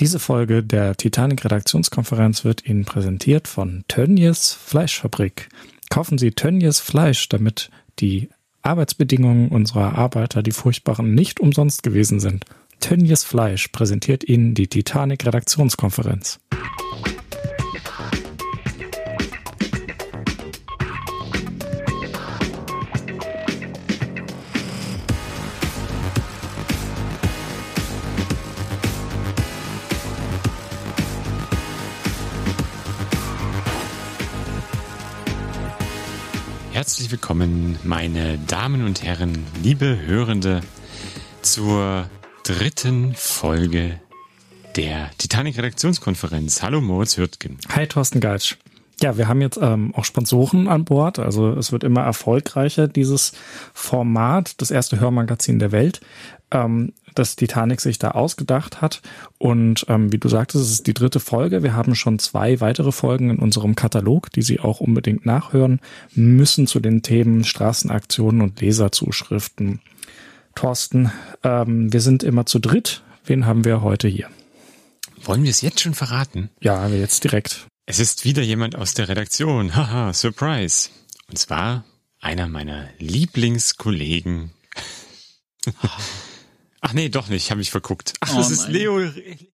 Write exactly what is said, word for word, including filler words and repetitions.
Diese Folge der Titanic-Redaktionskonferenz wird Ihnen präsentiert von Tönnies Fleischfabrik. Kaufen Sie Tönnies Fleisch, damit die Arbeitsbedingungen unserer Arbeiter, die furchtbaren, nicht umsonst gewesen sind. Tönnies Fleisch präsentiert Ihnen die Titanic-Redaktionskonferenz. Herzlich willkommen, meine Damen und Herren, liebe Hörende, zur dritten Folge der Titanic-Redaktionskonferenz. Hallo Moritz Hürtgen. Hi Thorsten Geitsch. Ja, wir haben jetzt ähm, auch Sponsoren an Bord, also es wird immer erfolgreicher, dieses Format, das erste Hörmagazin der Welt, ähm, das Titanic sich da ausgedacht hat. Und ähm, wie du sagtest, es ist die dritte Folge. Wir haben schon zwei weitere Folgen in unserem Katalog, die Sie auch unbedingt nachhören müssen zu den Themen Straßenaktionen und Leserzuschriften. Thorsten, ähm, wir sind immer zu dritt. Wen haben wir heute hier? Wollen wir es jetzt schon verraten? Ja, jetzt direkt. Es ist wieder jemand aus der Redaktion. Haha, Surprise. Und zwar einer meiner Lieblingskollegen. Ach nee, doch nicht, habe ich verguckt. Ach, Oh das ist nein. Leo